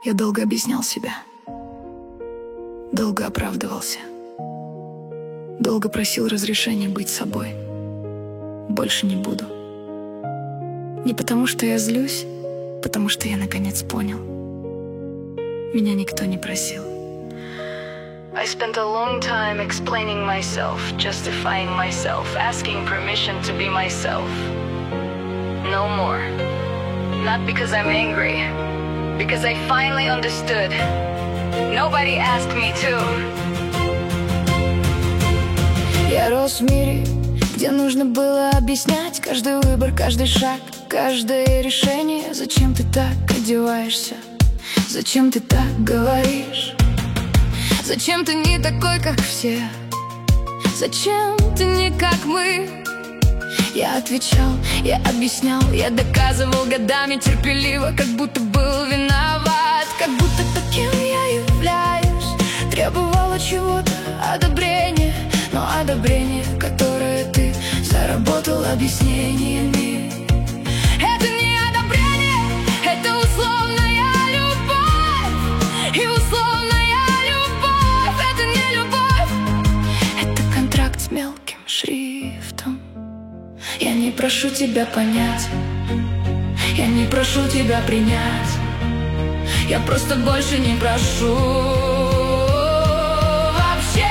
Я долго объяснял себя, долго оправдывался, долго просил разрешения быть собой. Больше не буду. Не потому что я злюсь, потому что я наконец понял. Меня никто не просил. I spent a long time explaining myself, justifying myself, asking permission to be myself. No more. Not because I'm angry, because I finally understood. Nobody asked me to. Я рос в мире, где нужно было объяснять каждый выбор, каждый шаг, каждое решение. Зачем ты так одеваешься? Зачем ты так говоришь? Зачем ты не такой, как все? Зачем ты не как мы? Я отвечал, я объяснял, я доказывал годами терпеливо, как будто был виноват, как будто таким я являюсь. Требовала чего-то, одобрения, но одобрение, которое ты заработал объяснениями. Это не одобрение, это условная любовь. И условная любовь, это не любовь. Это контракт с мелким шрифтом. Я не прошу тебя понять, я не прошу тебя принять, я просто больше не прошу вообще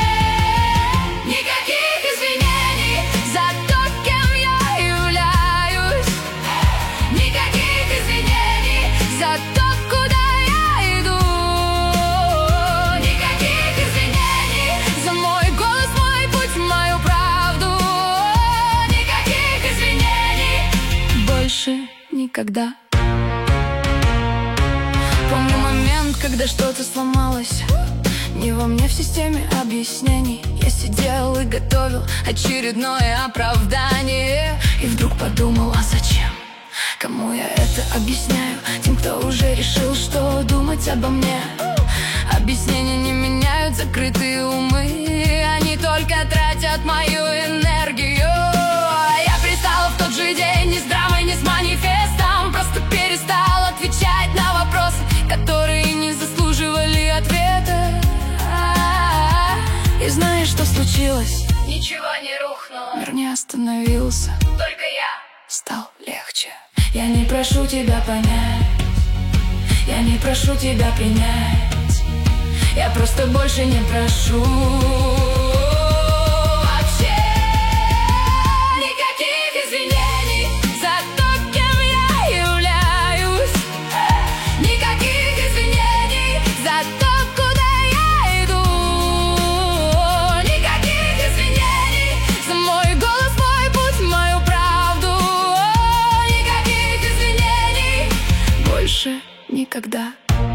никаких извинений за то, кем я являюсь. Никаких извинений за то, куда я иду. Никаких извинений за мой голос, мой путь, мою правду. Больше никогда. Помню момент, когда что-то сломалось. Не во мне, в системе объяснений. Я сидел и готовил очередное оправдание. И вдруг подумал, а зачем? Кому я это объясняю? Тем, кто уже решил, что думать обо мне. Объяснения не меняют закрытые умы, они только тратят мою энергию. Я пристал в тот же день ни с драмой, ни с манифестом. Просто перестал отвечать на вопросы, которые не заслуживали ответа. И знаешь, что случилось? Ничего не рухнуло, мир не остановился, только я стал легче. Я не прошу тебя понять, я не прошу тебя принять, я просто больше не прошу вообще никаких извинений за то, кем я являюсь. Никаких извинений за то, куда я иду. Никаких извинений за мой голос, мой путь, мою правду. Никаких извинений больше никогда.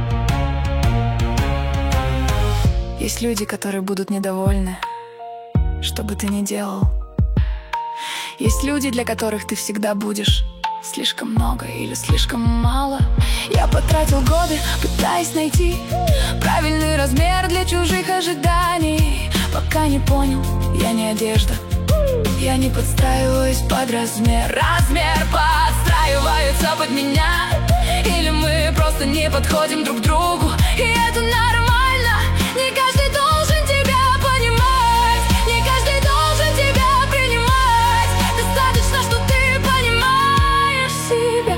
Есть люди, которые будут недовольны, что бы ты ни делал. Есть люди, для которых ты всегда будешь слишком много или слишком мало. Я потратил годы, пытаясь найти правильный размер для чужих ожиданий, пока не понял, я не одежда, я не подстраиваюсь под размер. Размер подстраивается под меня, или мы просто не подходим друг к другу, и это нормально. Не каждый должен тебя понимать, не каждый должен тебя принимать. Достаточно, что ты понимаешь себя.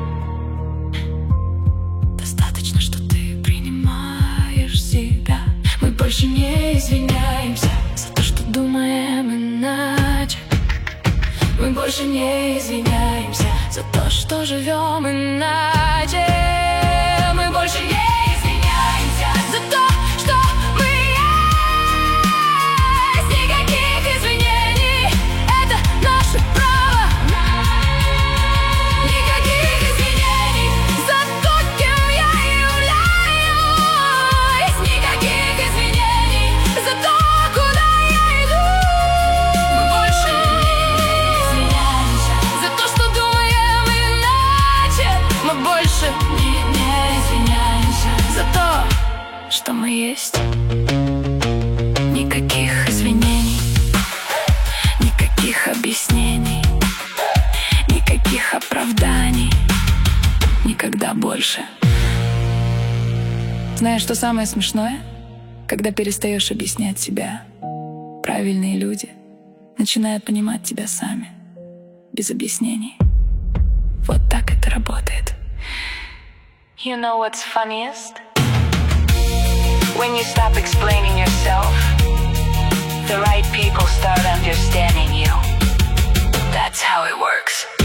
Достаточно, что ты принимаешь себя. Мы больше не извиняемся за то, что думаем иначе. Мы больше не извиняемся за то, что живем иначе. Мы больше не извиняемся за то, что мы есть. Никаких извинений, это наше право. Никаких извинений за то, кем я являюсь. Никаких извинений за то, куда я иду. Мы больше не извиняемся за то, что думаем иначе. Мы больше не извиняемся за то, что мы есть. Никаких извинений, никаких объяснений, никаких оправданий. Никогда больше. Знаешь, что самое смешное? Когда перестаешь объяснять себя, правильные люди начинают понимать тебя сами, без объяснений. Вот так это работает. You know what's funniest? When you stop explaining yourself, the right people start understanding you. That's how it works.